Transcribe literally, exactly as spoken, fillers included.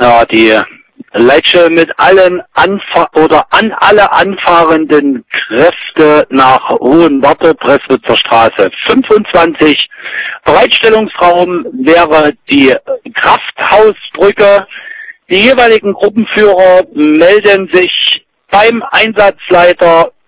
Ja, die Leitsche mit allen Anfa oder an alle anfahrenden Kräfte nach Hohenwarte, Presswitzer Straße fünfundzwanzig. Bereitstellungsraum wäre die Krafthausbrücke. Die jeweiligen Gruppenführer melden sich beim Einsatzleiter